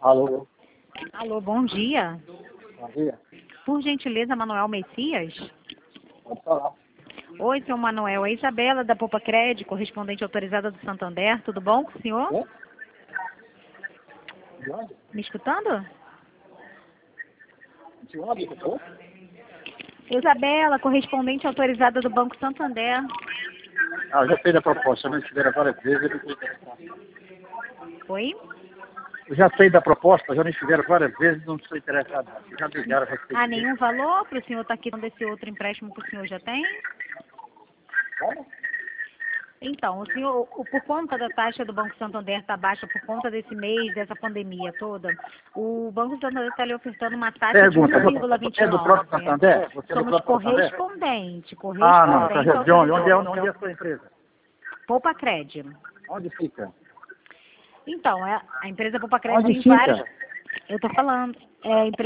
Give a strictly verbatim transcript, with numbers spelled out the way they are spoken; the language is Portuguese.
Alô, Alô, bom dia. bom dia. Por gentileza, Manuel Messias? Pode falar. Oi, seu Manuel. É Isabela da Poupa Crédito, correspondente autorizada do Santander. Tudo bom com o senhor? É? De onde? Me escutando? De onde você falou? Isabela, correspondente autorizada do Banco Santander. Ah, eu já fiz a proposta, já me estiveram várias vezes. Eu não estou interessado. Oi? Eu já sei da proposta, já me estiveram várias vezes, não estou interessado. não. Já me ligaram a respeito Ah, disso. nenhum valor para o senhor estar aqui dando esse outro empréstimo que o senhor já tem? Como? Então, o senhor, o- por conta da taxa do Banco Santander estar baixa por conta desse mês, dessa pandemia toda, o Banco Santander está lhe ofertando uma taxa Pergunta, de um vírgula vinte você e é do próprio nove. Santander? Você é do Somos próprio Santander? correspondente, Ah, não, correspondente tá, de onde? Onde é, autorizada. onde é a sua empresa? Poupa Crédito. Onde fica? Então, é, a empresa Poupa Crédito Onde tem fica? vários. Eu estou falando, é, a empresa